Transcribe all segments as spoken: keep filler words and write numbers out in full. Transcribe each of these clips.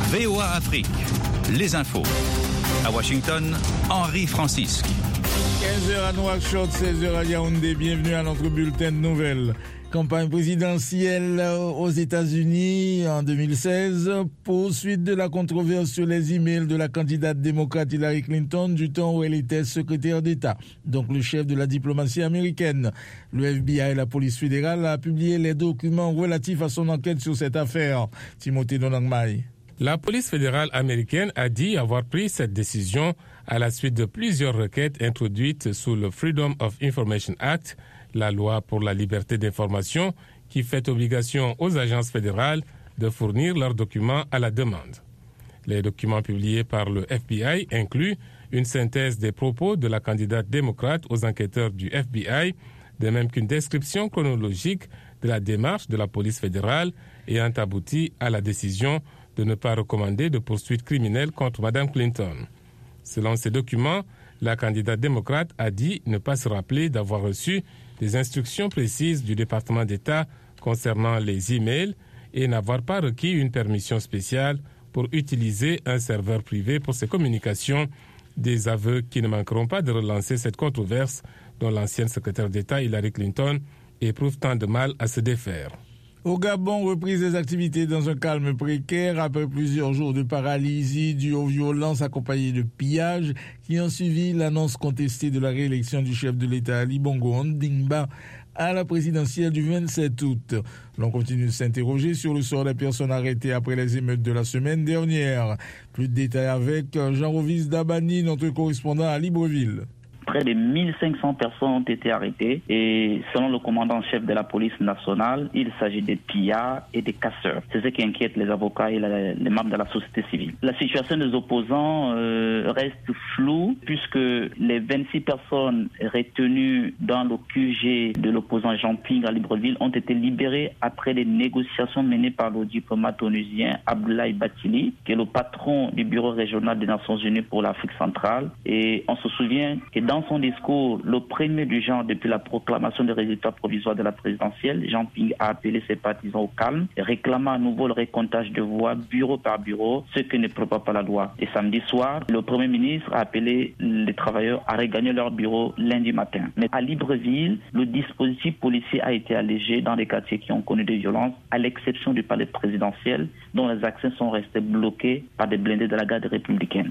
V O A Afrique, les infos. À Washington, Henri Francisque. quinze heures à Nouakchott, seize heures à Yaoundé. Bienvenue à notre bulletin de nouvelles. Campagne présidentielle aux États-Unis en deux mille seize. Poursuite de la controverse sur les emails de la candidate démocrate Hillary Clinton du temps où elle était secrétaire d'État, donc le chef de la diplomatie américaine. Le F B I et la police fédérale a publié les documents relatifs à son enquête sur cette affaire. Timothée Donangmai. La police fédérale américaine a dit avoir pris cette décision à la suite de plusieurs requêtes introduites sous le Freedom of Information Act, la loi pour la liberté d'information qui fait obligation aux agences fédérales de fournir leurs documents à la demande. Les documents publiés par le F B I incluent une synthèse des propos de la candidate démocrate aux enquêteurs du F B I, de même qu'une description chronologique de la démarche de la police fédérale ayant abouti à la décision de ne pas recommander de poursuites criminelles contre Mme Clinton. Selon ces documents, la candidate démocrate a dit ne pas se rappeler d'avoir reçu des instructions précises du département d'État concernant les emails et n'avoir pas requis une permission spéciale pour utiliser un serveur privé pour ses communications, des aveux qui ne manqueront pas de relancer cette controverse dont l'ancienne secrétaire d'État Hillary Clinton éprouve tant de mal à se défaire. Au Gabon, reprise des activités dans un calme précaire après plusieurs jours de paralysie dues aux violences accompagnées de pillages qui ont suivi l'annonce contestée de la réélection du chef de l'État Ali Bongo Ondimba à la présidentielle du vingt-sept août. L'on continue de s'interroger sur le sort des personnes arrêtées après les émeutes de la semaine dernière. Plus de détails avec Jean-Rovis Dabani, notre correspondant à Libreville. Près de mille cinq cents personnes ont été arrêtées et selon le commandant-chef de la police nationale, il s'agit de pillards et de casseurs. C'est ce qui inquiète les avocats et la, les membres de la société civile. La situation des opposants euh, reste floue puisque les vingt-six personnes retenues dans le Q G de l'opposant Jean Ping à Libreville ont été libérées après des négociations menées par le diplomate onusien Abdoulaye Bathily, qui est le patron du bureau régional des Nations Unies pour l'Afrique centrale. Et on se souvient que dans Dans son discours, le premier du genre depuis la proclamation des résultats provisoires de la présidentielle, Jean Ping a appelé ses partisans au calme et réclamant à nouveau le récomptage de voix bureau par bureau, ce qui ne prévoit pas la loi. Et samedi soir, le Premier ministre a appelé les travailleurs à regagner leur bureau lundi matin. Mais à Libreville, le dispositif policier a été allégé dans les quartiers qui ont connu des violences, à l'exception du palais présidentiel, dont les accès sont restés bloqués par des blindés de la garde républicaine.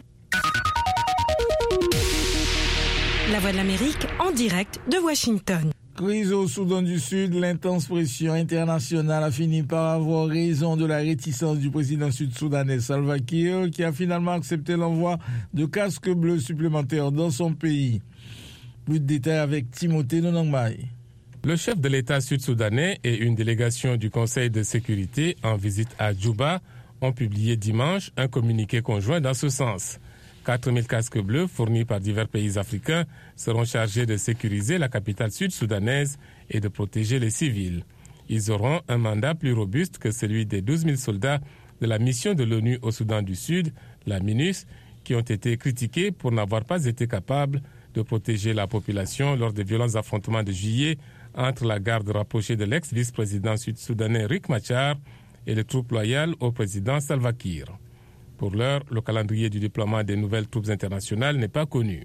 La Voix de l'Amérique en direct de Washington. Crise au Soudan du Sud, l'intense pression internationale a fini par avoir raison de la réticence du président sud-soudanais Salva Kiir, qui a finalement accepté l'envoi de casques bleus supplémentaires dans son pays. Plus de détails avec Timothée Donangmai. Le chef de l'État sud-soudanais et une délégation du Conseil de sécurité en visite à Djouba ont publié dimanche un communiqué conjoint dans ce sens. quatre mille casques bleus fournis par divers pays africains seront chargés de sécuriser la capitale sud-soudanaise et de protéger les civils. Ils auront un mandat plus robuste que celui des douze mille soldats de la mission de l'ONU au Soudan du Sud, la MINUS, qui ont été critiqués pour n'avoir pas été capables de protéger la population lors des violents affrontements de juillet entre la garde rapprochée de l'ex-vice-président sud-soudanais Riek Machar et les troupes loyales au président Salva Kiir. Pour l'heure, le calendrier du déploiement des nouvelles troupes internationales n'est pas connu.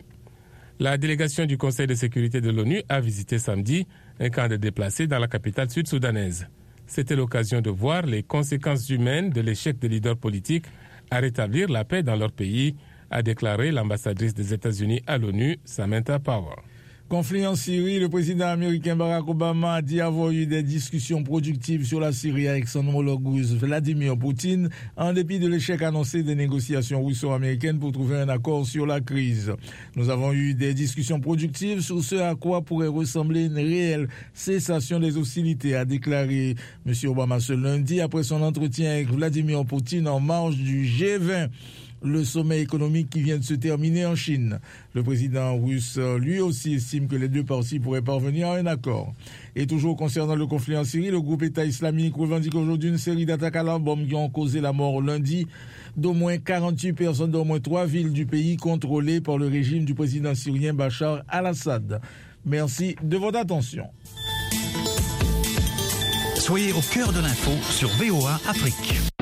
La délégation du Conseil de sécurité de l'ONU a visité samedi un camp de déplacés dans la capitale sud-soudanaise. C'était l'occasion de voir les conséquences humaines de l'échec des leaders politiques à rétablir la paix dans leur pays, a déclaré l'ambassadrice des États-Unis à l'ONU, Samantha Power. Conflit en Syrie, le président américain Barack Obama a dit avoir eu des discussions productives sur la Syrie avec son homologue russe Vladimir Poutine, en dépit de l'échec annoncé des négociations russo-américaines pour trouver un accord sur la crise. Nous avons eu des discussions productives sur ce à quoi pourrait ressembler une réelle cessation des hostilités, a déclaré M. Obama ce lundi après son entretien avec Vladimir Poutine en marge du G vingt. Le sommet économique qui vient de se terminer en Chine. Le président russe, lui aussi, estime que les deux parties pourraient parvenir à un accord. Et toujours concernant le conflit en Syrie, le groupe État islamique revendique aujourd'hui une série d'attaques à la bombe qui ont causé la mort lundi d'au moins quarante-huit personnes dans au moins trois villes du pays contrôlées par le régime du président syrien Bachar al-Assad. Merci de votre attention. Soyez au cœur de l'info sur V O A Afrique.